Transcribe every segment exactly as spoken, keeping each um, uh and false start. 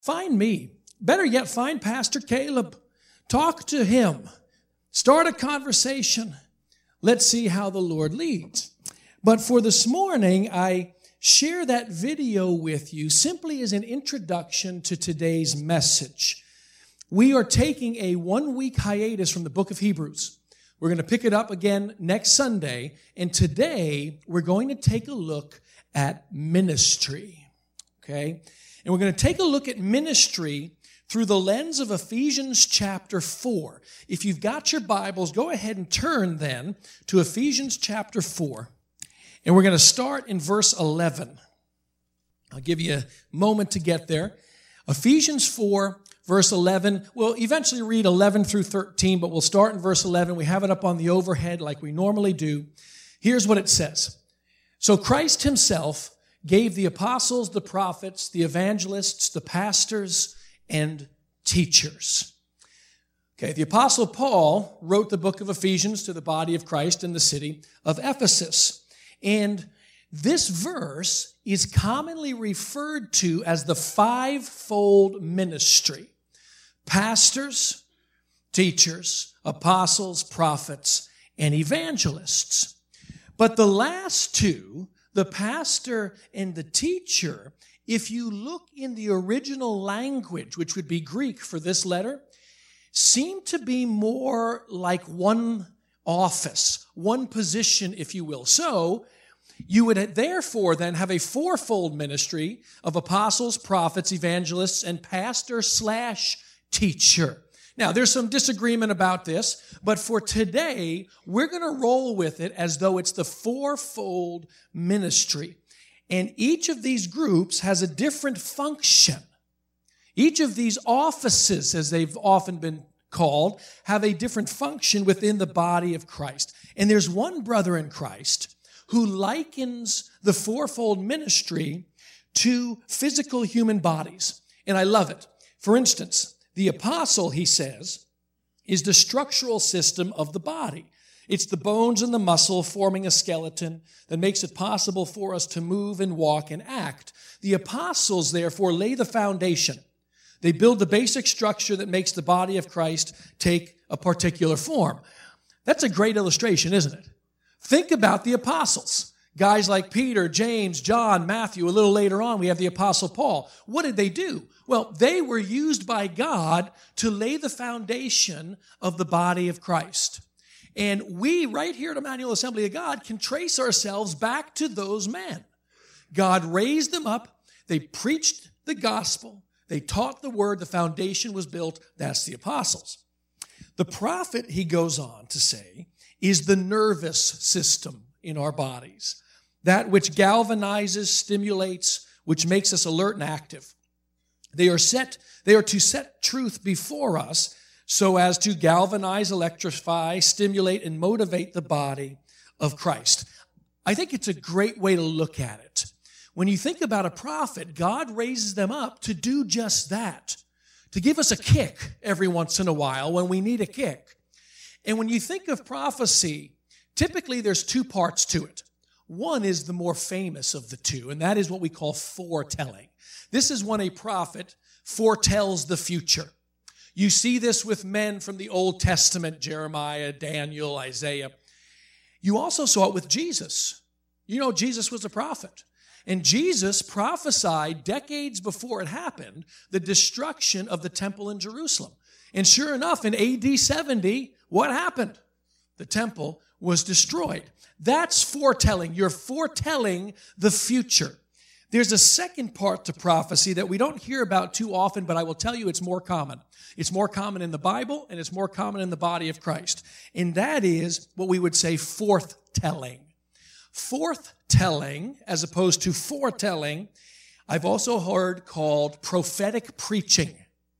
Find me. Better yet, find Pastor Caleb. Talk to him. Start a conversation. Let's see how the Lord leads. But for this morning, I share that video with you simply as an introduction to today's message. We are taking a one-week hiatus from the book of Hebrews. We're going to pick it up again next Sunday, and today we're going to take a look at ministry, okay? And we're going to take a look at ministry through the lens of Ephesians chapter four. If you've got your Bibles, go ahead and turn then to Ephesians chapter four. And we're going to start in verse eleven. I'll give you a moment to get there. Ephesians four, verse eleven. We'll eventually read eleven through thirteen, but we'll start in verse eleven. We have it up on the overhead like we normally do. Here's what it says. So Christ himself gave the apostles, the prophets, the evangelists, the pastors, and teachers. Okay, the apostle Paul wrote the book of Ephesians to the body of Christ in the city of Ephesus. And this verse is commonly referred to as the fivefold ministry. Pastors, teachers, apostles, prophets, and evangelists. But the last two, the pastor and the teacher, if you look in the original language, which would be Greek for this letter, seem to be more like one office, one position, if you will. So you would therefore then have a fourfold ministry of apostles, prophets, evangelists, and pastor slash teacher. Now, there's some disagreement about this, but for today, we're going to roll with it as though it's the fourfold ministry. And each of these groups has a different function. Each of these offices, as they've often been called, have a different function within the body of Christ. And there's one brother in Christ who likens the fourfold ministry to physical human bodies. And I love it. For instance, the apostle, he says, is the structural system of the body. It's the bones and the muscle forming a skeleton that makes it possible for us to move and walk and act. The apostles, therefore, lay the foundation. They build the basic structure that makes the body of Christ take a particular form. That's a great illustration, isn't it? Think about the apostles. Guys like Peter, James, John, Matthew. A little later on, we have the apostle Paul. What did they do? Well, they were used by God to lay the foundation of the body of Christ. And we, right here at Emmanuel Assembly of God, can trace ourselves back to those men. God raised them up. They preached the gospel. They taught the word. The foundation was built. That's the apostles. The prophet, he goes on to say, is the nervous system in our bodies. That which galvanizes, stimulates, which makes us alert and active. They are set, they are to set truth before us so as to galvanize, electrify, stimulate, and motivate the body of Christ. I think it's a great way to look at it. When you think about a prophet, God raises them up to do just that, to give us a kick every once in a while when we need a kick. And when you think of prophecy, typically there's two parts to it. One is the more famous of the two, and that is what we call foretelling. This is when a prophet foretells the future. You see this with men from the Old Testament, Jeremiah, Daniel, Isaiah. You also saw it with Jesus. You know, Jesus was a prophet. And Jesus prophesied decades before it happened the destruction of the temple in Jerusalem. And sure enough, in A D seventy, what happened? The temple was destroyed. That's foretelling. You're foretelling the future. There's a second part to prophecy that we don't hear about too often, but I will tell you it's more common. It's more common in the Bible, and it's more common in the body of Christ. And that is what we would say forthtelling. Forthtelling, as opposed to foretelling, I've also heard called prophetic preaching.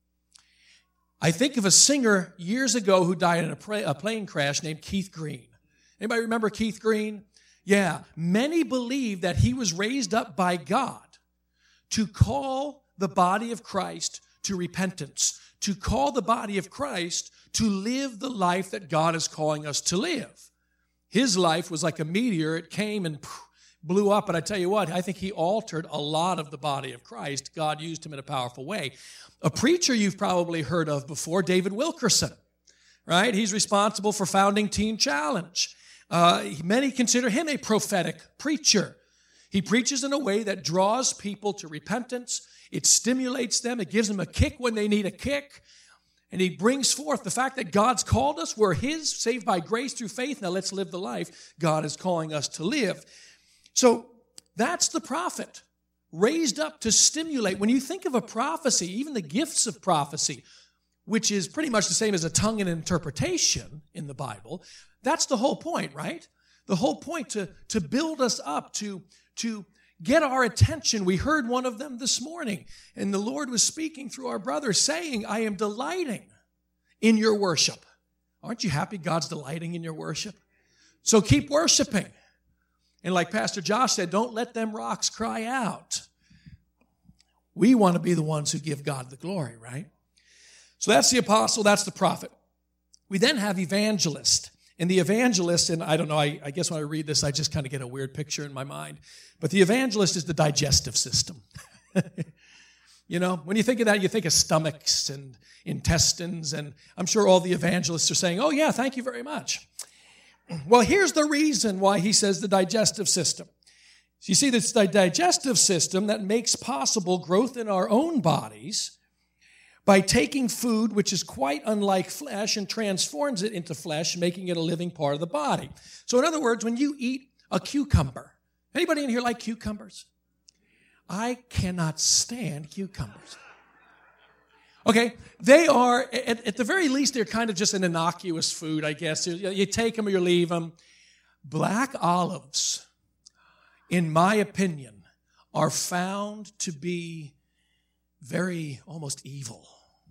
I think of a singer years ago who died in a, pra- a plane crash named Keith Green. Anybody remember Keith Green? Yeah, many believe that he was raised up by God to call the body of Christ to repentance, to call the body of Christ to live the life that God is calling us to live. His life was like a meteor. It came and blew up, but I tell you what, I think he altered a lot of the body of Christ. God used him in a powerful way. A preacher you've probably heard of before, David Wilkerson, right? He's responsible for founding Teen Challenge. Uh, many consider him a prophetic preacher. He preaches in a way that draws people to repentance. It stimulates them. It gives them a kick when they need a kick. And he brings forth the fact that God's called us. We're his, saved by grace through faith. Now let's live the life God is calling us to live. So that's the prophet, raised up to stimulate. When you think of a prophecy, even the gifts of prophecy, which is pretty much the same as a tongue and interpretation in the Bible, that's the whole point, right? The whole point to, to build us up, to, to get our attention. We heard one of them this morning, and the Lord was speaking through our brother saying, I am delighting in your worship. Aren't you happy God's delighting in your worship? So keep worshiping. And like Pastor Josh said, don't let them rocks cry out. We want to be the ones who give God the glory, right? So that's the apostle, that's the prophet. We then have evangelist. And the evangelist, and I don't know, I, I guess when I read this, I just kind of get a weird picture in my mind. But the evangelist is the digestive system. You know, when you think of that, you think of stomachs and intestines, and I'm sure all the evangelists are saying, oh yeah, thank you very much. Well, here's the reason why he says the digestive system. You see, it's the digestive system that makes possible growth in our own bodies by taking food which is quite unlike flesh and transforms it into flesh, making it a living part of the body. So in other words, when you eat a cucumber, anybody in here like cucumbers? I cannot stand cucumbers. Okay, they are, at, at the very least, they're kind of just an innocuous food, I guess. You, you take them or you leave them. Black olives, in my opinion, are found to be very, almost evil.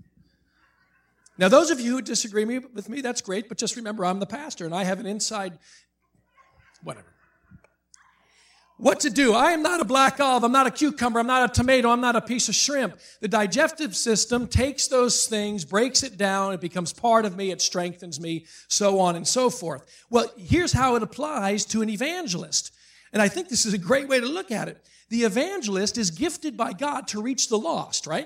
Now, those of you who disagree with me, that's great, but just remember, I'm the pastor, and I have an inside, whatever. What to do? I am not a black olive, I'm not a cucumber, I'm not a tomato, I'm not a piece of shrimp. The digestive system takes those things, breaks it down, it becomes part of me, it strengthens me, so on and so forth. Well, here's how it applies to an evangelist. And I think this is a great way to look at it. The evangelist is gifted by God to reach the lost, right?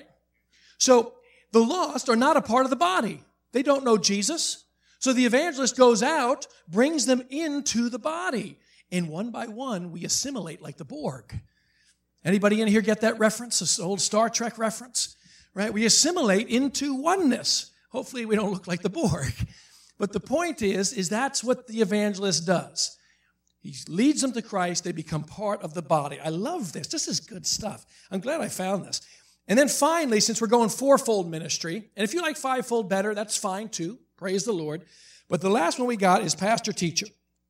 So the lost are not a part of the body. They don't know Jesus. So the evangelist goes out, brings them into the body. And one by one, we assimilate like the Borg. Anybody in here get that reference, this old Star Trek reference? Right? We assimilate into oneness. Hopefully we don't look like the Borg. But the point is, is that's what the evangelist does. He leads them to Christ. They become part of the body. I love this. This is good stuff. I'm glad I found this. And then finally, since we're going fourfold ministry, and if you like fivefold better, that's fine too. Praise the Lord. But the last one we got is pastor-teacher.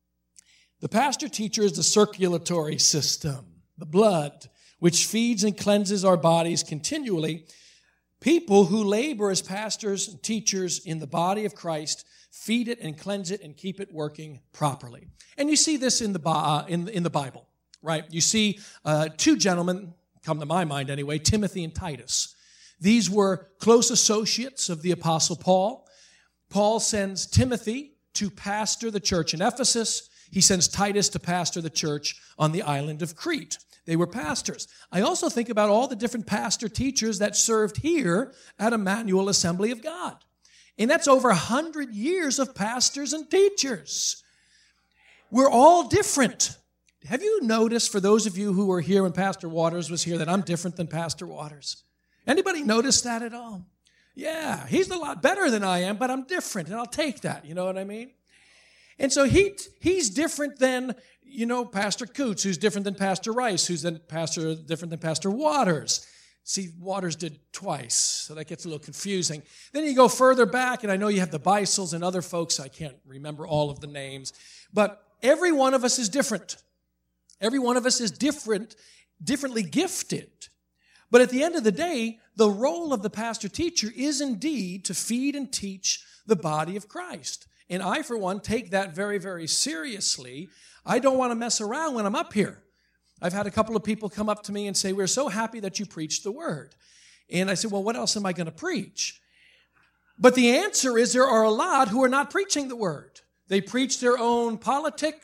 The pastor-teacher is the circulatory system, the blood, which feeds and cleanses our bodies continually. People who labor as pastors and teachers in the body of Christ feed it and cleanse it and keep it working properly. And you see this in the uh, in, in the Bible, right? You see uh, two gentlemen, come to my mind anyway, Timothy and Titus. These were close associates of the Apostle Paul. Paul sends Timothy to pastor the church in Ephesus. He sends Titus to pastor the church on the island of Crete. They were pastors. I also think about all the different pastor teachers that served here at Emmanuel Assembly of God. And that's over a hundred years of pastors and teachers. We're all different. Have you noticed, for those of you who were here when Pastor Waters was here, that I'm different than Pastor Waters? Anybody notice that at all? Yeah, he's a lot better than I am, but I'm different, and I'll take that. You know what I mean? And so he he's different than, you know, Pastor Coots, who's different than Pastor Rice, who's then pastor different than Pastor Waters. See, Waters did twice, so that gets a little confusing. Then you go further back, and I know you have the Bisels and other folks. I can't remember all of the names. But every one of us is different. Every one of us is different, differently gifted. But at the end of the day, the role of the pastor-teacher is indeed to feed and teach the body of Christ. And I, for one, take that very, very seriously. I don't want to mess around when I'm up here. I've had a couple of people come up to me and say, we're so happy that you preached the word. And I said, well, what else am I going to preach? But the answer is there are a lot who are not preaching the word. They preach their own politics,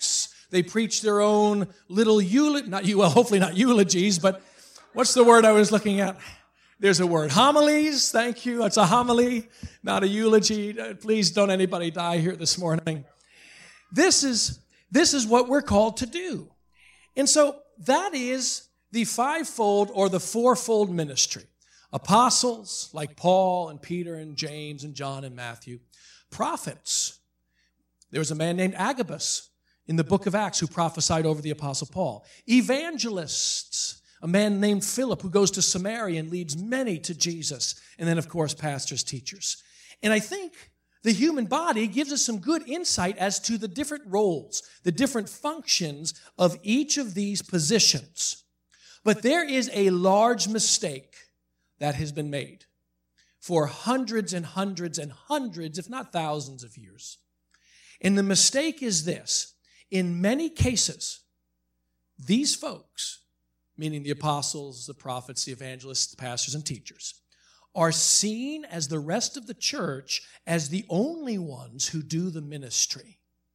They preach their own little eulogy, not you, well, hopefully not eulogies, but what's the word I was looking at? There's a word. Homilies, thank you. It's a homily, not a eulogy. Please don't anybody die here this morning. This is, this is what we're called to do. And so that is the fivefold or the fourfold ministry. Apostles like Paul and Peter and James and John and Matthew. Prophets. There was a man named Agabus in the book of Acts who prophesied over the Apostle Paul. Evangelists. A man named Philip who goes to Samaria and leads many to Jesus. And then, of course, pastors, teachers. And I think the human body gives us some good insight as to the different roles, the different functions of each of these positions. But there is a large mistake that has been made for hundreds and hundreds and hundreds, if not thousands of years. And the mistake is this. In many cases, these folks, meaning the apostles, the prophets, the evangelists, the pastors, and teachers, are seen as the rest of the church as the only ones who do the ministry.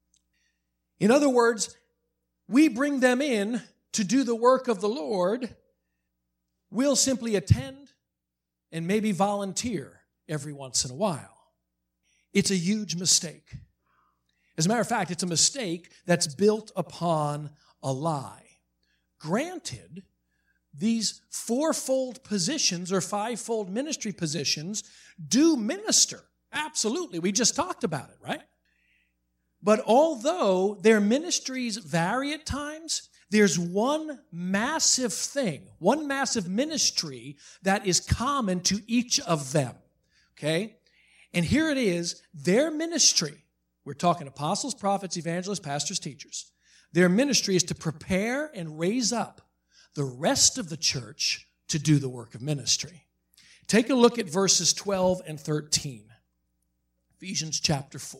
In other words, we bring them in to do the work of the Lord. We'll simply attend and maybe volunteer every once in a while. It's a huge mistake. As a matter of fact, it's a mistake that's built upon a lie. Granted, these fourfold positions or fivefold ministry positions do minister. Absolutely. We just talked about it, right? But although their ministries vary at times, there's one massive thing, one massive ministry that is common to each of them, okay? And here it is, their ministry, we're talking apostles, prophets, evangelists, pastors, teachers. Their ministry is to prepare and raise up the rest of the church to do the work of ministry. Take a look at verses twelve and thirteen. Ephesians chapter four.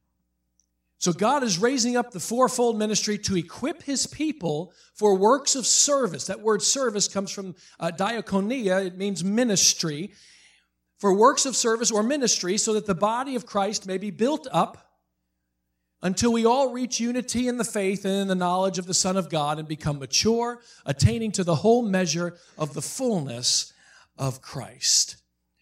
So God is raising up the fourfold ministry to equip his people for works of service. That word service comes from uh, diakonia. It means ministry. For works of service or ministry so that the body of Christ may be built up until we all reach unity in the faith and in the knowledge of the Son of God and become mature, attaining to the whole measure of the fullness of Christ.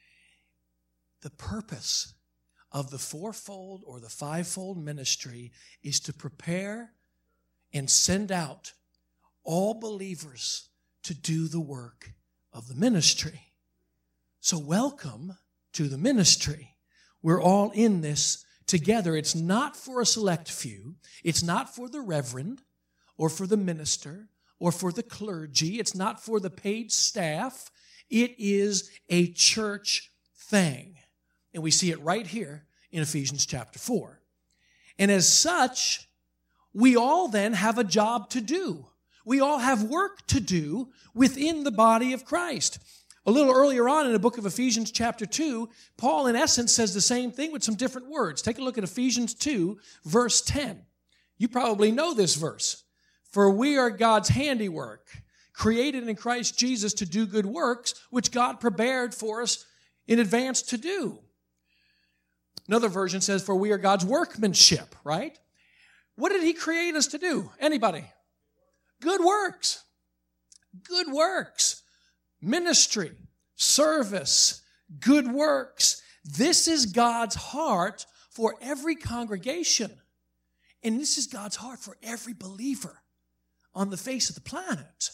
The purpose of the fourfold or the fivefold ministry is to prepare and send out all believers to do the work of the ministry. So welcome to the ministry. We're all in this together. It's not for a select few. It's not for the reverend or for the minister or for the clergy. It's not for the paid staff. It is a church thing. And we see it right here in Ephesians chapter four. And as such, we all then have a job to do. We all have work to do within the body of Christ. A little earlier on in the book of Ephesians chapter two, Paul in essence says the same thing with some different words. Take a look at Ephesians two, verse ten. You probably know this verse. For we are God's handiwork, created in Christ Jesus to do good works, which God prepared for us in advance to do. Another version says, for we are God's workmanship, right? What did he create us to do? Anybody? Good works. Good works. Ministry, service, good works. This is God's heart for every congregation. And this is God's heart for every believer on the face of the planet.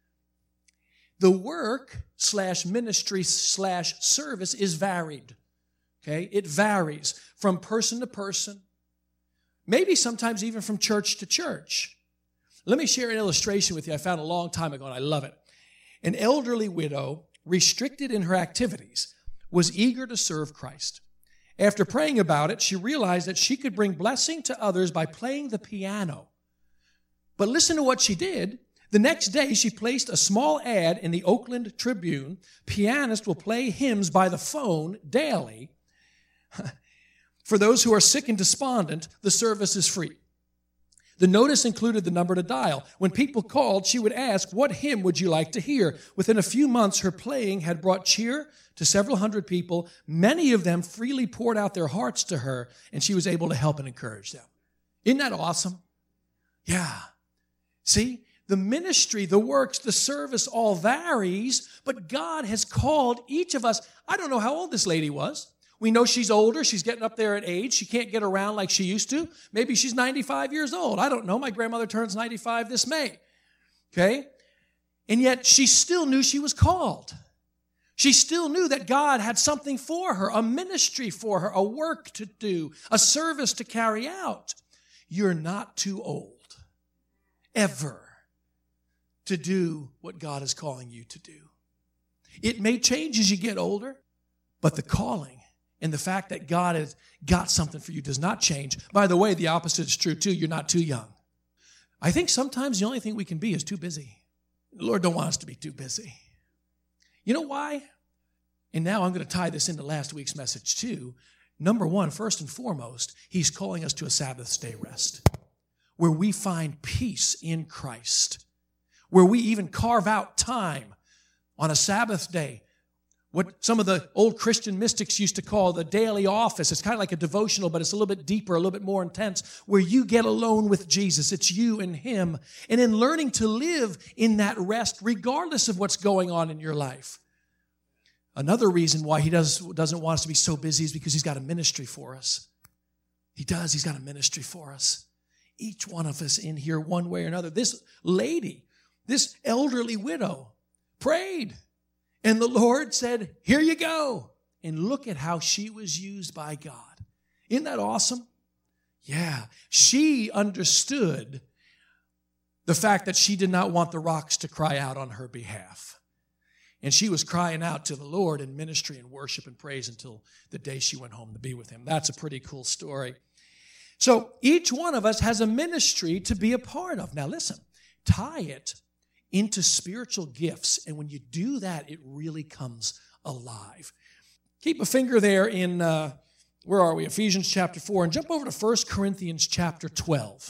The work slash ministry slash service is varied. Okay? It varies from person to person, maybe sometimes even from church to church. Let me share an illustration with you I found a long time ago, and I love it. An elderly widow, restricted in her activities, was eager to serve Christ. After praying about it, she realized that she could bring blessing to others by playing the piano. But listen to what she did. The next day, she placed a small ad in the Oakland Tribune. Pianist will play hymns by the phone daily. For those who are sick and despondent, the service is free. The notice included the number to dial. When people called, she would ask, what hymn would you like to hear? Within a few months, her playing had brought cheer to several hundred people. Many of them freely poured out their hearts to her, and she was able to help and encourage them. Isn't that awesome? Yeah. See, the ministry, the works, the service all varies, but God has called each of us. I don't know how old this lady was. We know she's older. She's getting up there in age. She can't get around like she used to. Maybe she's ninety-five years old. I don't know. My grandmother turns ninety-five this May. Okay? And yet she still knew she was called. She still knew that God had something for her, a ministry for her, a work to do, a service to carry out. You're not too old, ever, to do what God is calling you to do. It may change as you get older, but the calling and the fact that God has got something for you does not change. By the way, the opposite is true too. You're not too young. I think sometimes the only thing we can be is too busy. The Lord don't want us to be too busy. You know why? And now I'm going to tie this into last week's message too. Number one, first and foremost, he's calling us to a Sabbath day rest where we find peace in Christ, where we even carve out time on a Sabbath day, what some of the old Christian mystics used to call the daily office. It's kind of like a devotional, but it's a little bit deeper, a little bit more intense, where you get alone with Jesus. It's you and him. And in learning to live in that rest, regardless of what's going on in your life. Another reason why he does, doesn't want us to be so busy is because he's got a ministry for us. He does. He's got a ministry for us. Each one of us in here, one way or another. This lady, this elderly widow, prayed. And the Lord said, here you go. And look at how she was used by God. Isn't that awesome? Yeah. She understood the fact that she did not want the rocks to cry out on her behalf. And she was crying out to the Lord in ministry and worship and praise until the day she went home to be with him. That's a pretty cool story. So each one of us has a ministry to be a part of. Now listen, tie it into spiritual gifts. And when you do that, it really comes alive. Keep a finger there in, uh, where are we? Ephesians chapter four. And jump over to First Corinthians chapter twelve.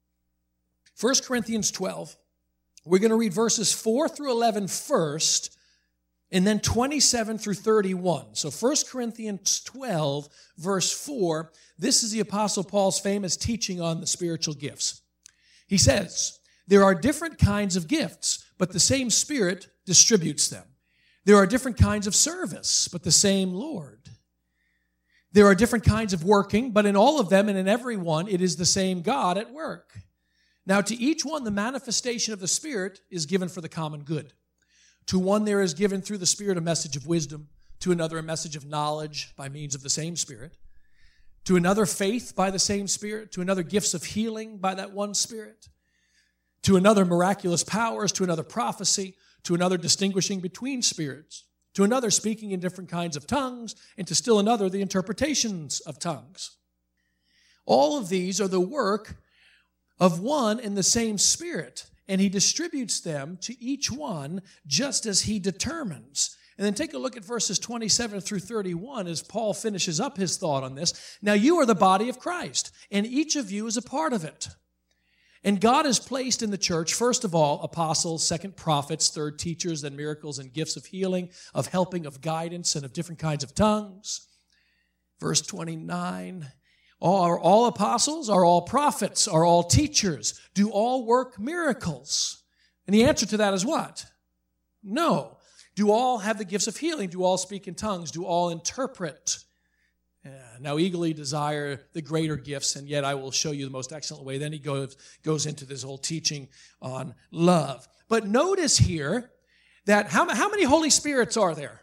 First Corinthians twelve. We're going to read verses four through eleven first, and then twenty-seven through thirty-one. So First Corinthians twelve, verse four. This is the Apostle Paul's famous teaching on the spiritual gifts. He says, there are different kinds of gifts, but the same Spirit distributes them. There are different kinds of service, but the same Lord. There are different kinds of working, but in all of them and in every one, it is the same God at work. Now, to each one, the manifestation of the Spirit is given for the common good. To one, there is given through the Spirit a message of wisdom. To another, a message of knowledge by means of the same Spirit. To another, faith by the same Spirit. To another, gifts of healing by that one Spirit. To another, miraculous powers. To another, prophecy. To another, distinguishing between spirits. To another, speaking in different kinds of tongues. And to still another, the interpretations of tongues. All of these are the work of one and the same Spirit, and he distributes them to each one just as he determines. And then take a look at verses twenty-seven through thirty-one as Paul finishes up his thought on this. Now you are the body of Christ, and each of you is a part of it. And God has placed in the church, first of all, apostles, second prophets, third teachers, then miracles and gifts of healing, of helping, of guidance, and of different kinds of tongues. Verse twenty-nine, are all apostles? Are all prophets? Are all teachers? Do all work miracles? And the answer to that is what? No. Do all have the gifts of healing? Do all speak in tongues? Do all interpret? Yeah, now eagerly desire the greater gifts, and yet I will show you the most excellent way. Then he goes, goes into this whole teaching on love. But notice here that how, how many Holy Spirits are there?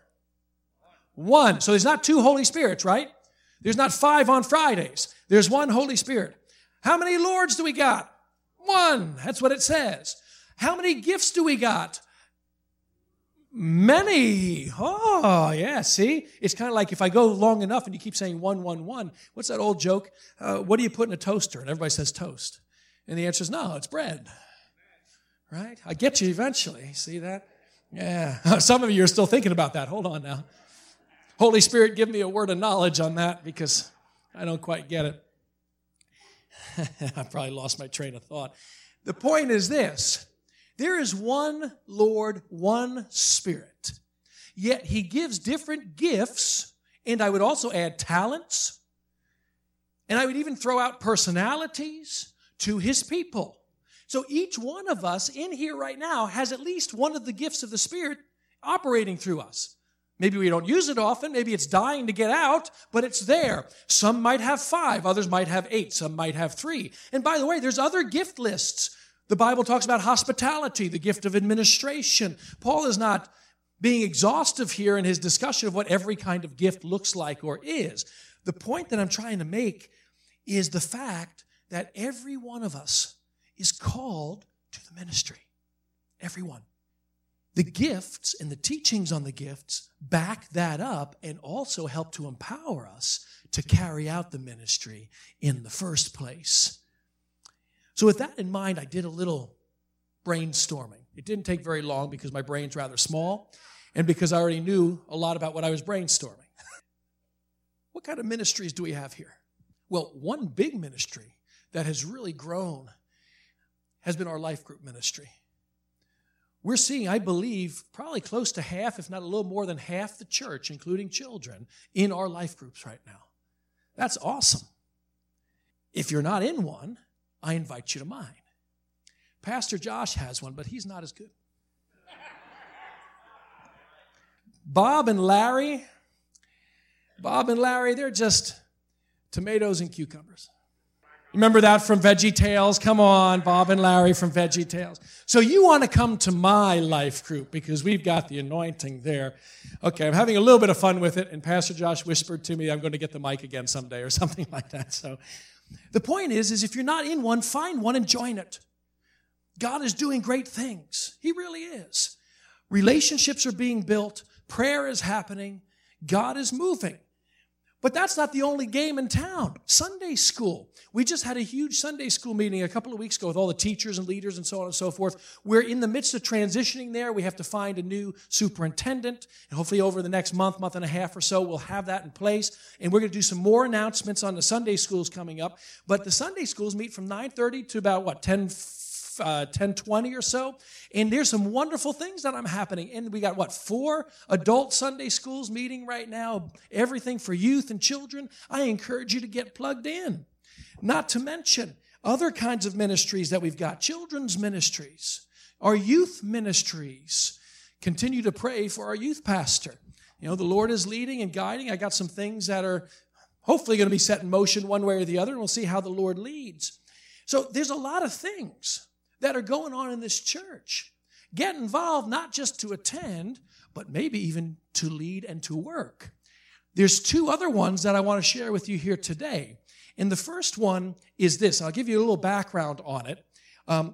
One. So there's not two Holy Spirits, right? There's not five on Fridays. There's one Holy Spirit. How many Lords do we got? One. That's what it says. How many gifts do we got? Many. Oh, yeah, see? It's kind of like if I go long enough and you keep saying one, one, one. What's that old joke? Uh, what do you put in a toaster? And everybody says toast. And the answer is no, it's bread. Right? I get you eventually. See that? Yeah. Some of you are still thinking about that. Hold on now. Holy Spirit, give me a word of knowledge on that because I don't quite get it. I probably lost my train of thought. The point is this. There is one Lord, one Spirit. Yet he gives different gifts, and I would also add talents, and I would even throw out personalities to his people. So each one of us in here right now has at least one of the gifts of the Spirit operating through us. Maybe we don't use it often. Maybe it's dying to get out, but it's there. Some might have five. Others might have eight. Some might have three. And by the way, there's other gift lists. The Bible talks about hospitality, the gift of administration. Paul is not being exhaustive here in his discussion of what every kind of gift looks like or is. The point that I'm trying to make is the fact that every one of us is called to the ministry. Everyone. The gifts and the teachings on the gifts back that up and also help to empower us to carry out the ministry in the first place. So with that in mind, I did a little brainstorming. It didn't take very long because my brain's rather small and because I already knew a lot about what I was brainstorming. What kind of ministries do we have here? Well, one big ministry that has really grown has been our life group ministry. We're seeing, I believe, probably close to half, if not a little more than half the church, including children, in our life groups right now. That's awesome. If you're not in one, I invite you to mine. Pastor Josh has one, but he's not as good. Bob and Larry, Bob and Larry, they're just tomatoes and cucumbers. Remember that from Veggie Tales? Come on, Bob and Larry from Veggie Tales. So you want to come to my life group because we've got the anointing there. Okay, I'm having a little bit of fun with it, and Pastor Josh whispered to me I'm going to get the mic again someday or something like that. So the point is, is if you're not in one, find one and join it. God is doing great things. He really is. Relationships are being built. Prayer is happening. God is moving. But that's not the only game in town. Sunday school. We just had a huge Sunday school meeting a couple of weeks ago with all the teachers and leaders and so on and so forth. We're in the midst of transitioning there. We have to find a new superintendent. And hopefully over the next month, month and a half or so, we'll have that in place. And we're going to do some more announcements on the Sunday schools coming up. But the Sunday schools meet from nine thirty to about, what, ten Uh, ten twenty or so, and there's some wonderful things that are happening. And we got, what, four adult Sunday schools meeting right now, everything for youth and children. I encourage you to get plugged in. Not to mention other kinds of ministries that we've got, children's ministries, our youth ministries. Continue to pray for our youth pastor. You know, the Lord is leading and guiding. I got some things that are hopefully going to be set in motion one way or the other, and we'll see how the Lord leads. So there's a lot of things that are going on in this church. Get involved, not just to attend, but maybe even to lead and to work. There's two other ones that I want to share with you here today. And the first one is this. I'll give you a little background on it. Um,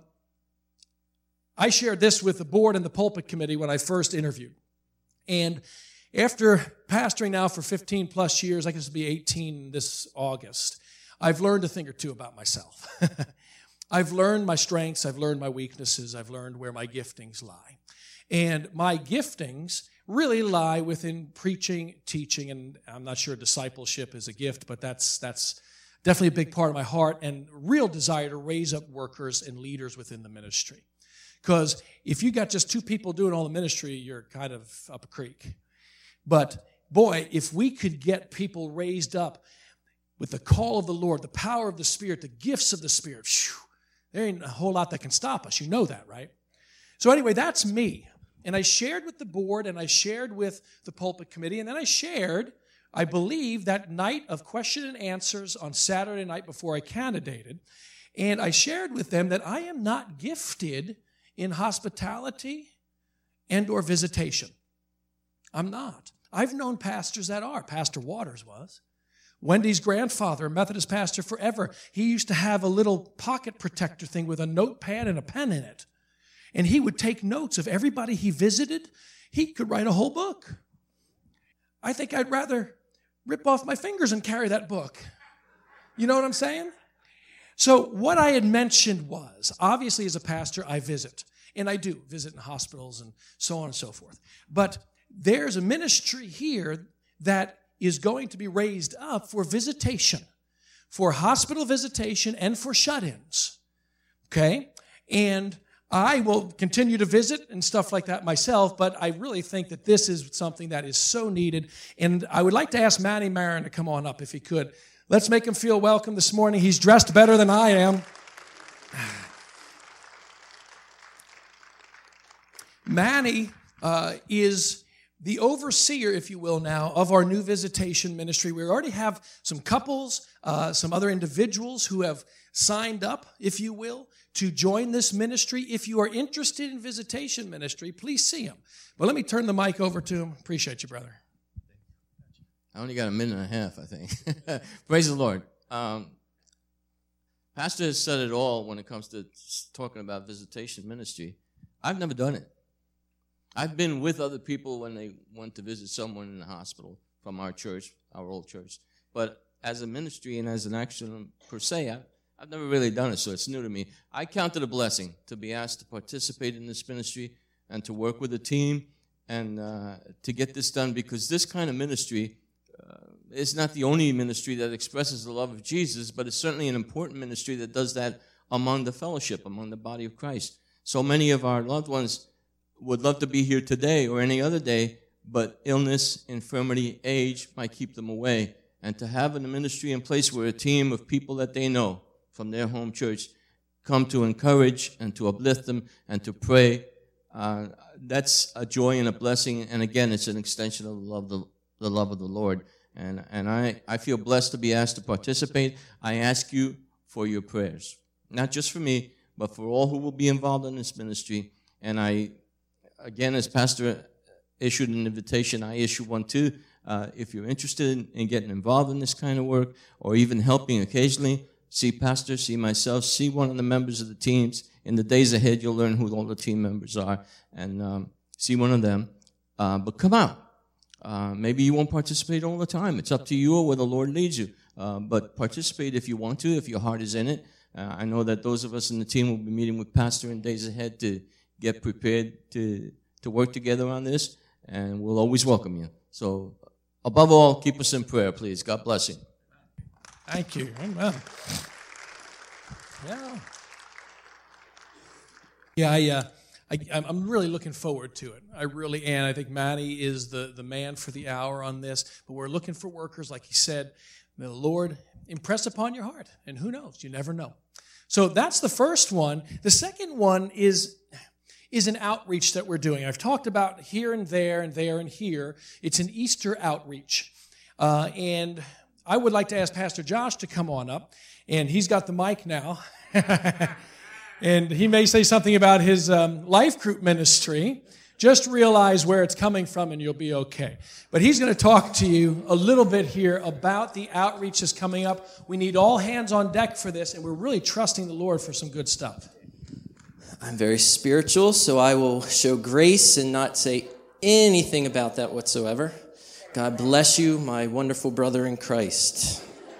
I shared this with the board and the pulpit committee when I first interviewed. And after pastoring now for fifteen plus years, I guess it'll be eighteen this August, I've learned a thing or two about myself. I've learned my strengths, I've learned my weaknesses, I've learned where my giftings lie. And my giftings really lie within preaching, teaching, and I'm not sure discipleship is a gift, but that's that's definitely a big part of my heart and real desire to raise up workers and leaders within the ministry. Because if you got just two people doing all the ministry, you're kind of up a creek. But boy, if we could get people raised up with the call of the Lord, the power of the Spirit, the gifts of the Spirit, whew, there ain't a whole lot that can stop us. You know that, right? So anyway, that's me. And I shared with the board, and I shared with the pulpit committee, and then I shared, I believe, that night of question and answers on Saturday night before I candidated, and I shared with them that I am not gifted in hospitality and or visitation. I'm not. I've known pastors that are. Pastor Waters was. Wendy's grandfather, a Methodist pastor forever, he used to have a little pocket protector thing with a notepad and a pen in it. And he would take notes of everybody he visited. He could write a whole book. I think I'd rather rip off my fingers and carry that book. You know what I'm saying? So what I had mentioned was, obviously as a pastor, I visit. And I do visit in hospitals and so on and so forth. But there's a ministry here that is going to be raised up for visitation, for hospital visitation and for shut-ins, okay? And I will continue to visit and stuff like that myself, but I really think that this is something that is so needed. And I would like to ask Manny Marin to come on up if he could. Let's make him feel welcome this morning. He's dressed better than I am. Manny uh, is the overseer, if you will, now of our new visitation ministry. We already have some couples, uh, some other individuals who have signed up, if you will, to join this ministry. If you are interested in visitation ministry, please see him. But let me turn the mic over to him. Appreciate you, brother. I only got a minute and a half, I think. Praise the Lord. Um, Pastor has said it all when it comes to talking about visitation ministry. I've never done it. I've been with other people when they went to visit someone in the hospital from our church, our old church. But as a ministry and as an action per se, I, I've never really done it, so it's new to me. I count it a blessing to be asked to participate in this ministry and to work with a team and uh, to get this done, because this kind of ministry uh, is not the only ministry that expresses the love of Jesus, but it's certainly an important ministry that does that among the fellowship, among the body of Christ. So many of our loved ones would love to be here today or any other day, but illness, infirmity, age might keep them away. And to have a ministry in place where a team of people that they know from their home church come to encourage and to uplift them and to pray, uh, that's a joy and a blessing. And again, it's an extension of the love, the, the love of the Lord. And, and I, I feel blessed to be asked to participate. I ask you for your prayers, not just for me, but for all who will be involved in this ministry. And I, again, as Pastor issued an invitation, I issue one too. Uh, if you're interested in, in getting involved in this kind of work or even helping occasionally, see Pastor, see myself, see one of the members of the teams. In the days ahead, you'll learn who all the team members are, and um, see one of them. Uh, but come out. Uh, maybe you won't participate all the time. It's up to you or where the Lord leads you. Uh, but participate if you want to, if your heart is in it. Uh, I know that those of us in the team will be meeting with Pastor in days ahead to get prepared to, to work together on this, and we'll always welcome you. So, above all, keep us in prayer, please. God bless you. Thank you. Amen. Yeah. Yeah, I, uh, I, I'm really looking forward to it. I really am. I think Manny is the, the man for the hour on this, but we're looking for workers, like he said. May the Lord impress upon your heart, and who knows? You never know. So that's the first one. The second one is, is an outreach that we're doing. I've talked about here and there and there and here. It's an Easter outreach. Uh, and I would like to ask Pastor Josh to come on up, and he's got the mic now. And he may say something about his um, life group ministry. Just realize where it's coming from and you'll be okay. But he's going to talk to you a little bit here about the outreach that's coming up. We need all hands on deck for this, and we're really trusting the Lord for some good stuff. I'm very spiritual, so I will show grace and not say anything about that whatsoever. God bless you, my wonderful brother in Christ.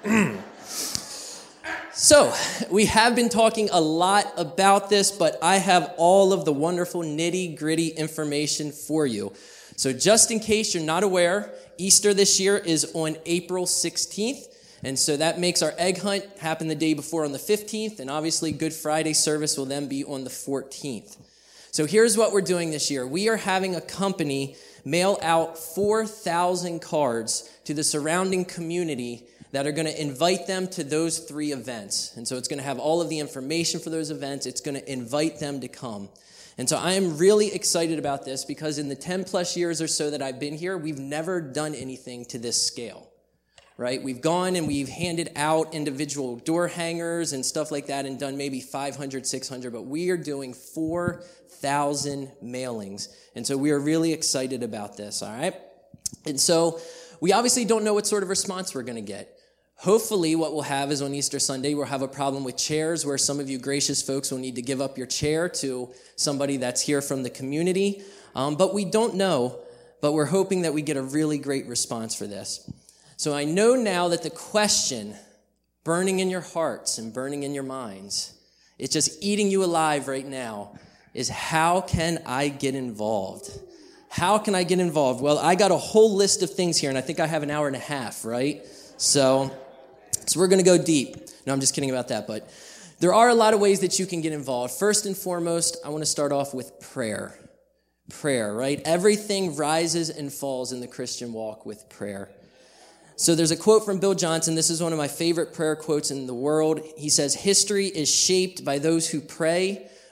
So, we have been talking a lot about this, but I have all of the wonderful nitty-gritty information for you. So just in case you're not aware, Easter this year is on April sixteenth, and so that makes our egg hunt happen the day before on the fifteenth, and obviously Good Friday service will then be on the fourteenth. So here's what we're doing this year. We are having a company mail out four thousand cards to the surrounding community that are going to invite them to those three events. And so it's going to have all of the information for those events. It's going to invite them to come. And so I am really excited about this because in the ten plus years or so that I've been here, we've never done anything to this scale, right? We've gone and we've handed out individual door hangers and stuff like that and done maybe five hundred, six hundred, but we are doing four thousand mailings. And so we are really excited about this, all right? And so we obviously don't know what sort of response we're going to get. Hopefully what we'll have is on Easter Sunday, we'll have a problem with chairs where some of you gracious folks will need to give up your chair to somebody that's here from the community. Um, but we don't know, but we're hoping that we get a really great response for this. So I know now that the question burning in your hearts and burning in your minds, it's just eating you alive right now, is how can I get involved? How can I get involved? Well, I got a whole list of things here, and I think I have an hour and a half, right? So... So we're going to go deep. No, I'm just kidding about that. But there are a lot of ways that you can get involved. First and foremost, I want to start off with prayer. Prayer, right? Everything rises and falls in the Christian walk with prayer. So there's a quote from Bill Johnson. This is one of my favorite prayer quotes in the world. He says, "History is shaped by those who pray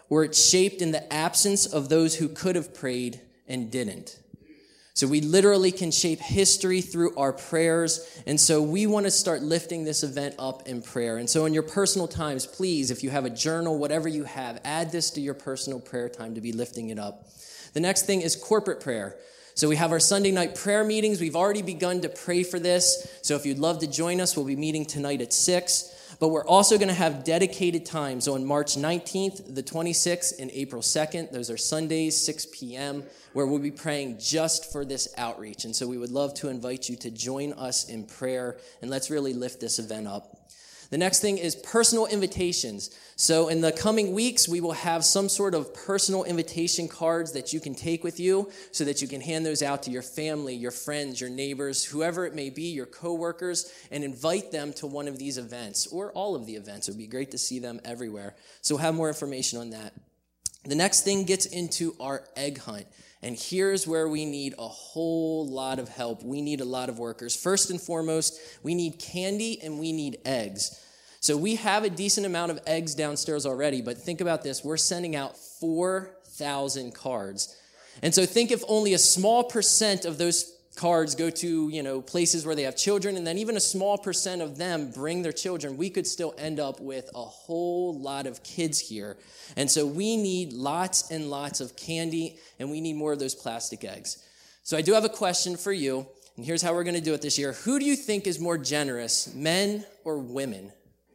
or it's shaped in the absence of those who could have prayed and didn't. So we literally can shape history through our prayers. And so we want to start lifting this event up in prayer. And so in your personal times, please, if you have a journal, whatever you have, add this to your personal prayer time to be lifting it up. The next thing is corporate prayer. So we have our Sunday night prayer meetings. We've already begun to pray for this. So if you'd love to join us, we'll be meeting tonight at six. But we're also going to have dedicated times on March nineteenth, the twenty-sixth, and April second. Those are Sundays, six p.m., where we'll be praying just for this outreach. And so we would love to invite you to join us in prayer, and let's really lift this event up. The next thing is personal invitations. So in the coming weeks, we will have some sort of personal invitation cards that you can take with you so that you can hand those out to your family, your friends, your neighbors, whoever it may be, your coworkers, and invite them to one of these events or all of the events. It would be great to see them everywhere. So we'll have more information on that. The next thing gets into our egg hunt. And here's where we need a whole lot of help. We need a lot of workers. First and foremost, we need candy and we need eggs. So we have a decent amount of eggs downstairs already, but think about this. We're sending out four thousand cards. And so think if only a small percent of those cards go to, you know, places where they have children, and then even a small percent of them bring their children, we could still end up with a whole lot of kids here. And so we need lots and lots of candy, and we need more of those plastic eggs. So I do have a question for you, and here's how we're going to do it this year. Who do you think is more generous, men or women?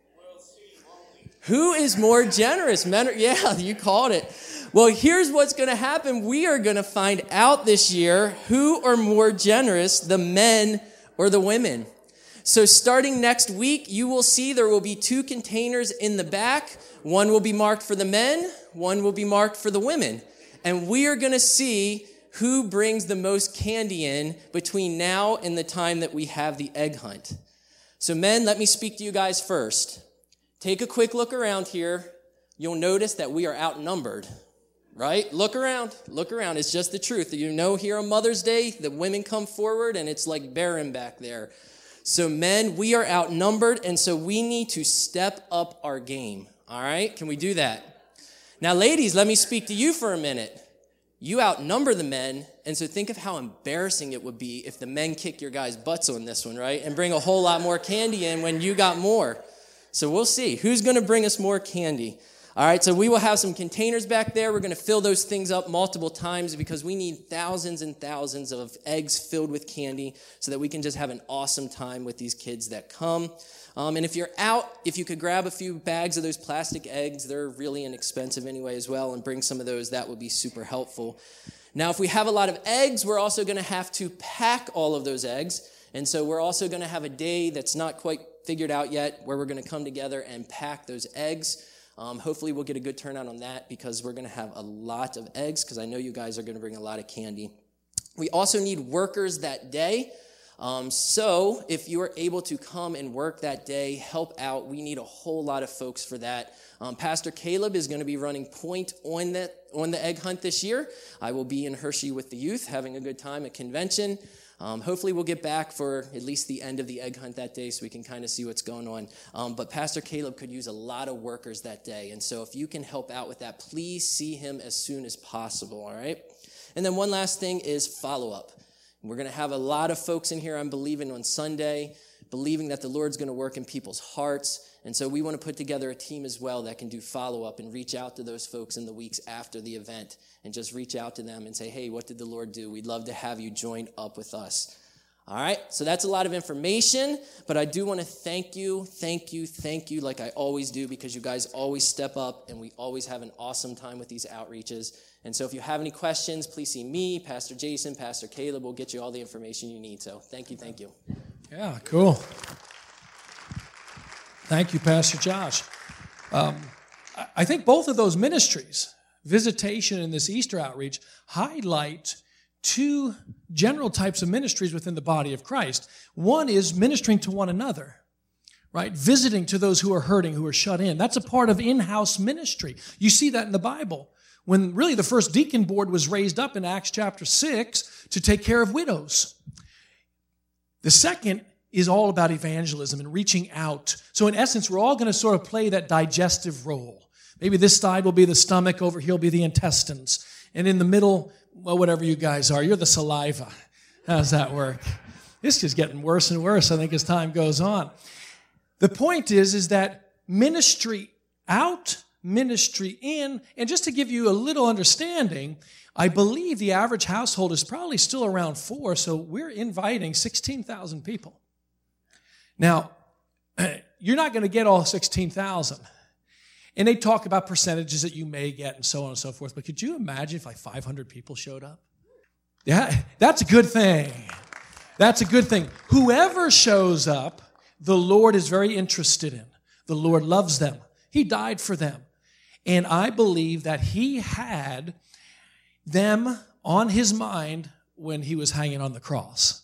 Who is more generous? Men or, yeah, you called it. Well, here's what's going to happen. We are going to find out this year who are more generous, the men or the women. So starting next week, you will see there will be two containers in the back. One will be marked for the men, one will be marked for the women. And we are going to see who brings the most candy in between now and the time that we have the egg hunt. So men, let me speak to you guys first. Take a quick look around here. You'll notice that we are outnumbered, right? Look around. Look around. It's just the truth. You know, here on Mother's Day, the women come forward, and it's like barren back there. So men, we are outnumbered, and so we need to step up our game, all right? Can we do that? Now, ladies, let me speak to you for a minute. You outnumber the men, and so think of how embarrassing it would be if the men kick your guys' butts on this one, right? And bring a whole lot more candy in when you got more. So we'll see. Who's going to bring us more candy? All right, so we will have some containers back there. We're going to fill those things up multiple times because we need thousands and thousands of eggs filled with candy so that we can just have an awesome time with these kids that come. Um, and if you're out, if you could grab a few bags of those plastic eggs, they're really inexpensive anyway as well, and bring some of those, that would be super helpful. Now, if we have a lot of eggs, we're also going to have to pack all of those eggs. And so we're also going to have a day that's not quite figured out yet where we're going to come together and pack those eggs. Um, hopefully we'll get a good turnout on that because we're going to have a lot of eggs because I know you guys are going to bring a lot of candy. We also need workers that day. Um, so if you are able to come and work that day, help out, we need a whole lot of folks for that. Um, Pastor Caleb is going to be running point on the, on the egg hunt this year. I will be in Hershey with the youth having a good time at convention. Um, hopefully we'll get back for at least the end of the egg hunt that day so we can kind of see what's going on. Um, but Pastor Caleb could use a lot of workers that day. And so if you can help out with that, please see him as soon as possible, all right? And then one last thing is follow-up. We're going to have a lot of folks in here, I'm believing, on Sunday, believing that the Lord's going to work in people's hearts. And so we want to put together a team as well that can do follow-up and reach out to those folks in the weeks after the event and just reach out to them and say, hey, what did the Lord do? We'd love to have you join up with us. All right, so that's a lot of information, but I do want to thank you, thank you, thank you like I always do because you guys always step up and we always have an awesome time with these outreaches. And so if you have any questions, please see me, Pastor Jason, Pastor Caleb. We'll get you all the information you need. So thank you, thank you. Yeah, cool. Thank you, Pastor Josh. Um, I think both of those ministries, visitation and this Easter outreach, highlight two general types of ministries within the body of Christ. One is ministering to one another, right? Visiting to those who are hurting, who are shut in. That's a part of in-house ministry. You see that in the Bible. When really the first deacon board was raised up in Acts chapter six to take care of widows. The second is all about evangelism and reaching out. So in essence, we're all going to sort of play that digestive role. Maybe this side will be the stomach, over here will be the intestines. And in the middle, well, whatever you guys are, you're the saliva. How does that work? This is getting worse and worse, I think, as time goes on. The point is, is that ministry out, ministry in, and just to give you a little understanding, I believe the average household is probably still around four, so we're inviting sixteen thousand people. Now, you're not going to get all sixteen thousand. And they talk about percentages that you may get and so on and so forth, but could you imagine if like five hundred people showed up? Yeah, that's a good thing. That's a good thing. Whoever shows up, the Lord is very interested in. The Lord loves them. He died for them. And I believe that he had them on his mind when he was hanging on the cross.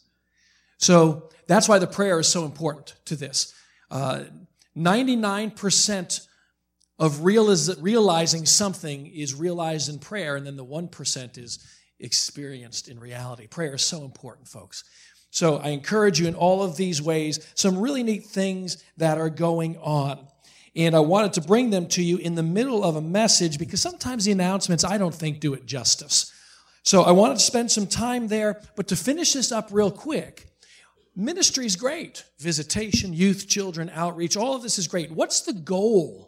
So that's why the prayer is so important to this. Uh, ninety-nine percent of realiz- realizing something is realized in prayer, and then the one percent is experienced in reality. Prayer is so important, folks. So I encourage you in all of these ways, some really neat things that are going on. And I wanted to bring them to you in the middle of a message because sometimes the announcements, I don't think, do it justice. So I wanted to spend some time there, but to finish this up real quick, ministry is great. Visitation, youth, children, outreach, all of this is great. What's the goal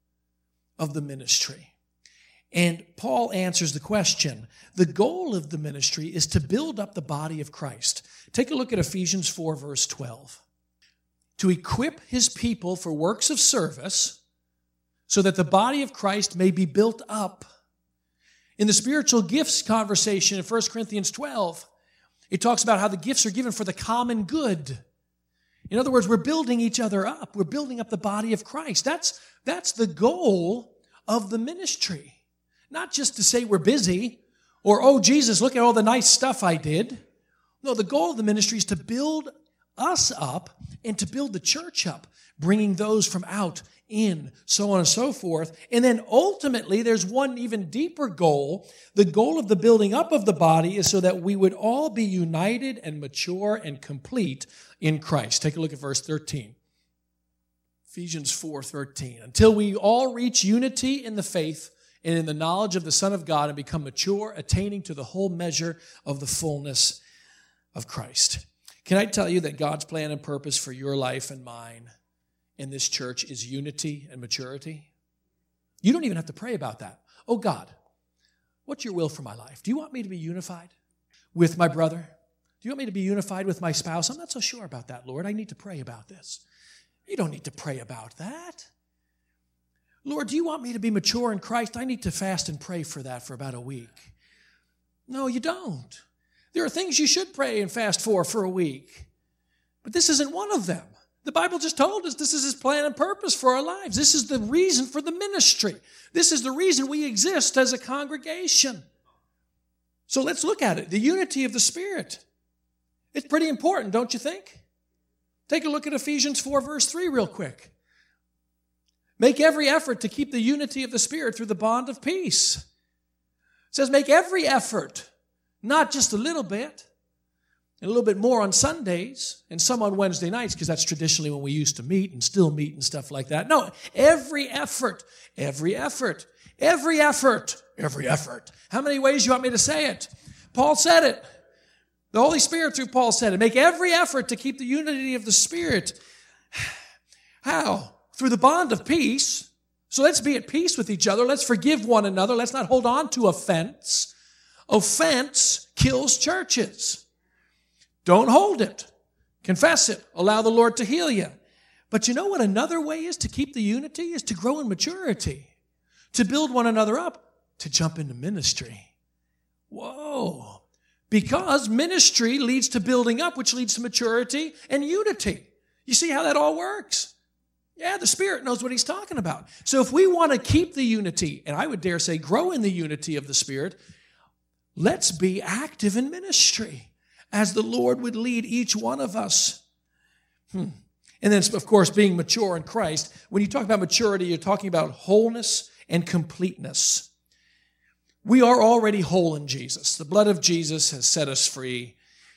of the ministry? And Paul answers the question. The goal of the ministry is to build up the body of Christ. Take a look at Ephesians four, verse twelve. To equip his people for works of service so that the body of Christ may be built up. In the spiritual gifts conversation in First Corinthians twelve, it talks about how the gifts are given for the common good. In other words, we're building each other up. We're building up the body of Christ. That's, that's the goal of the ministry. Not just to say we're busy or, oh, Jesus, look at all the nice stuff I did. No, the goal of the ministry is to build us up and to build the church up, bringing those from out in, so on and so forth. And then ultimately, there's one even deeper goal. The goal of the building up of the body is so that we would all be united and mature and complete in Christ. Take a look at verse thirteen. Ephesians four thirteen. Until we all reach unity in the faith and in the knowledge of the Son of God and become mature, attaining to the whole measure of the fullness of Christ. Can I tell you that God's plan and purpose for your life and mine in this church is unity and maturity? You don't even have to pray about that. Oh God, what's your will for my life? Do you want me to be unified with my brother? Do you want me to be unified with my spouse? I'm not so sure about that, Lord. I need to pray about this. You don't need to pray about that. Lord, do you want me to be mature in Christ? I need to fast and pray for that for about a week. No, you don't. There are things you should pray and fast for for a week. But this isn't one of them. The Bible just told us this is his plan and purpose for our lives. This is the reason for the ministry. This is the reason we exist as a congregation. So let's look at it. The unity of the Spirit. It's pretty important, don't you think? Take a look at Ephesians four, verse three real quick. Make every effort to keep the unity of the Spirit through the bond of peace. It says make every effort. Not just a little bit, and a little bit more on Sundays, and some on Wednesday nights, because that's traditionally when we used to meet and still meet and stuff like that. No, every effort, every effort, every effort, every effort. How many ways do you want me to say it? Paul said it. The Holy Spirit through Paul said it. Make every effort to keep the unity of the Spirit. How? Through the bond of peace. So let's be at peace with each other. Let's forgive one another. Let's not hold on to offense. Offense kills churches. Don't hold it. Confess it. Allow the Lord to heal you. But you know what another way is to keep the unity? Is to grow in maturity. To build one another up. To jump into ministry. Whoa. Because ministry leads to building up, which leads to maturity and unity. You see how that all works? Yeah, the Spirit knows what he's talking about. So if we want to keep the unity, and I would dare say grow in the unity of the Spirit, let's be active in ministry as the Lord would lead each one of us. Hmm. And then, of course, being mature in Christ. When you talk about maturity, you're talking about wholeness and completeness. We are already whole in Jesus. The blood of Jesus has set us free.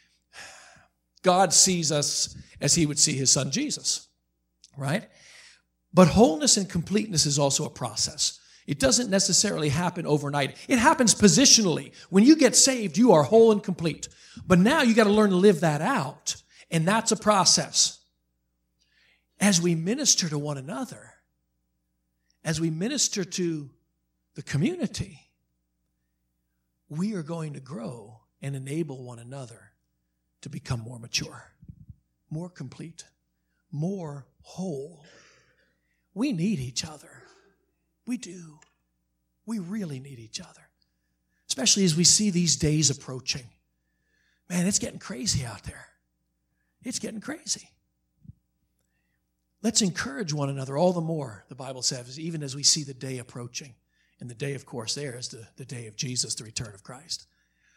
God sees us as he would see his son Jesus, right? But wholeness and completeness is also a process. It doesn't necessarily happen overnight. It happens positionally. When you get saved, you are whole and complete. But now you got to learn to live that out. And that's a process. As we minister to one another, as we minister to the community, we are going to grow and enable one another to become more mature, more complete, more whole. We need each other. We do. We really need each other, especially as we see these days approaching. Man, it's getting crazy out there. It's getting crazy. Let's encourage one another all the more, the Bible says, even as we see the day approaching. And the day, of course, there is the, the day of Jesus, the return of Christ.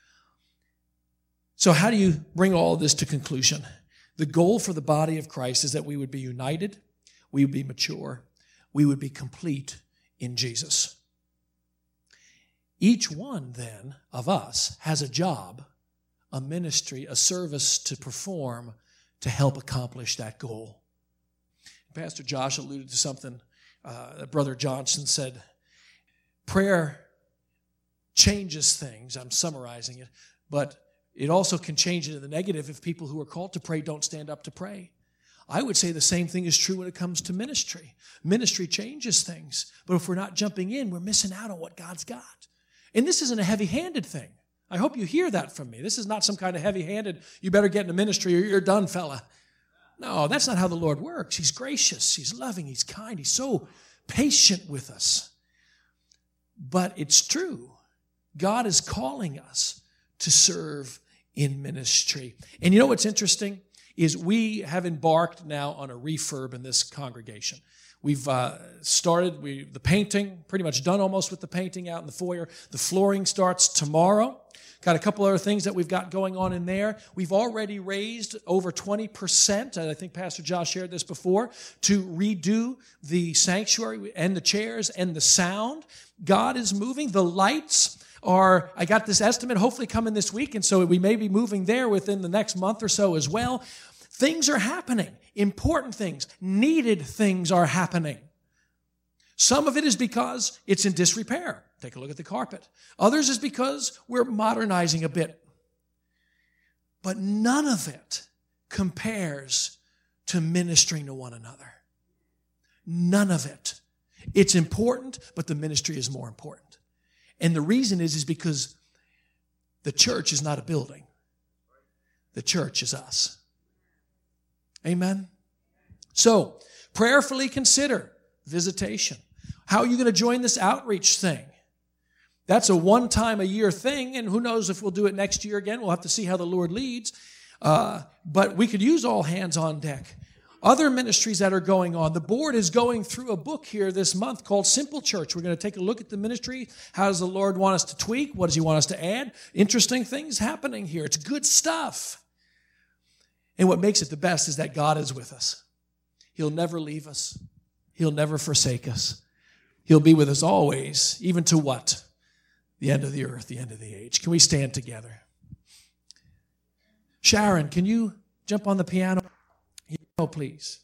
So how do you bring all of this to conclusion? The goal for the body of Christ is that we would be united, we would be mature, we would be complete in Jesus. Each one, then, of us has a job, a ministry, a service to perform to help accomplish that goal. Pastor Josh alluded to something uh, that Brother Johnson said. Prayer changes things. I'm summarizing it. But it also can change into the negative if people who are called to pray don't stand up to pray. I would say the same thing is true when it comes to ministry. Ministry changes things. But if we're not jumping in, we're missing out on what God's got. And this isn't a heavy-handed thing. I hope you hear that from me. This is not some kind of heavy-handed, you better get into ministry or you're done, fella. No, that's not how the Lord works. He's gracious. He's loving. He's kind. He's so patient with us. But it's true. God is calling us to serve in ministry. And you know what's interesting is we have embarked now on a refurb in this congregation. We've uh, started we, the painting, pretty much done almost with the painting out in the foyer. The flooring starts tomorrow. Got a couple other things that we've got going on in there. We've already raised over twenty percent, and I think Pastor Josh shared this before, to redo the sanctuary and the chairs and the sound. God is moving. The lights are, I got this estimate, hopefully coming this week, and so we may be moving there within the next month or so as well. Things are happening. Important things, needed things are happening. Some of it is because it's in disrepair. Take a look at the carpet. Others is because we're modernizing a bit. But none of it compares to ministering to one another. None of it. It's important, but the ministry is more important. And the reason is, is because the church is not a building. The church is us. Amen? So, prayerfully consider visitation. How are you going to join this outreach thing? That's a one-time-a-year thing, and who knows if we'll do it next year again. We'll have to see how the Lord leads. Uh, but we could use all hands on deck. Other ministries that are going on. The board is going through a book here this month called Simple Church. We're going to take a look at the ministry. How does the Lord want us to tweak? What does he want us to add? Interesting things happening here. It's good stuff. And what makes it the best is that God is with us. He'll never leave us. He'll never forsake us. He'll be with us always, even to what? The end of the earth, the end of the age. Can we stand together? Sharon, can you jump on the piano? Oh, please.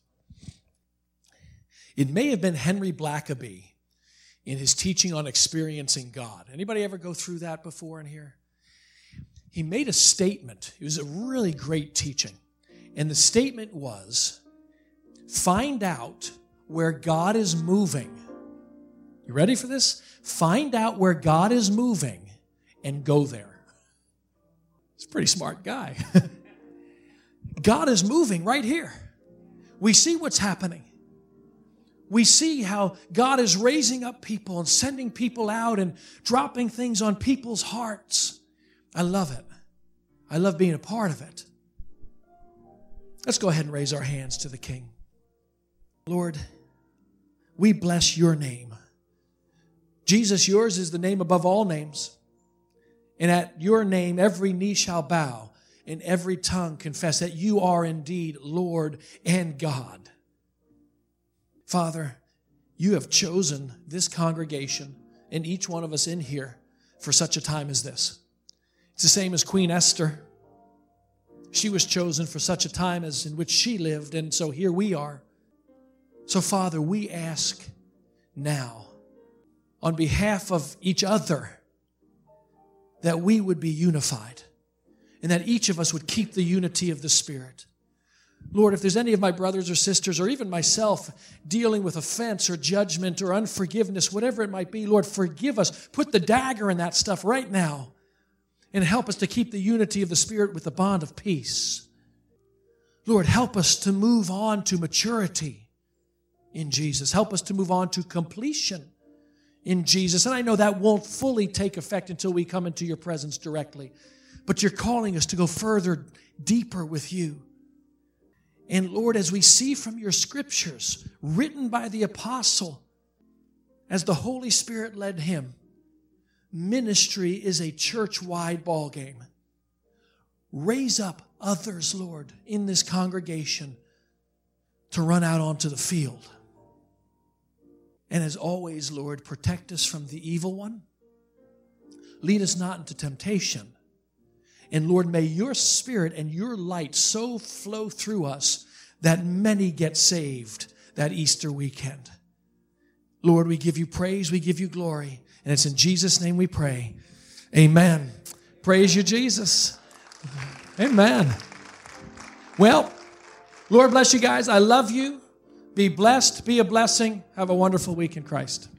It may have been Henry Blackaby in his teaching on experiencing God. Anybody ever go through that before in here? He made a statement. It was a really great teaching. And the statement was, find out where God is moving. You ready for this? Find out where God is moving and go there. He's a pretty smart guy. God is moving right here. We see what's happening. We see how God is raising up people and sending people out and dropping things on people's hearts. I love it. I love being a part of it. Let's go ahead and raise our hands to the King. Lord, we bless your name. Jesus, yours is the name above all names. And at your name, every knee shall bow and every tongue confess that you are indeed Lord and God. Father, you have chosen this congregation and each one of us in here for such a time as this. It's the same as Queen Esther. She was chosen for such a time as in which she lived, and so here we are. So, Father, we ask now on behalf of each other, that we would be unified and that each of us would keep the unity of the Spirit. Lord, if there's any of my brothers or sisters or even myself dealing with offense or judgment or unforgiveness, whatever it might be, Lord, forgive us. Put the dagger in that stuff right now and help us to keep the unity of the Spirit with the bond of peace. Lord, help us to move on to maturity in Jesus. Help us to move on to completion in Jesus. And I know that won't fully take effect until we come into your presence directly. But you're calling us to go further, deeper with you. And Lord, as we see from your scriptures, written by the apostle, as the Holy Spirit led him, ministry is a church-wide ballgame. Raise up others, Lord, in this congregation to run out onto the field. And as always, Lord, protect us from the evil one. Lead us not into temptation. And Lord, may your Spirit and your light so flow through us that many get saved that Easter weekend. Lord, we give you praise, we give you glory. And it's in Jesus' name we pray. Amen. Praise you, Jesus. Amen. Well, Lord bless you guys. I love you. Be blessed. Be a blessing. Have a wonderful week in Christ.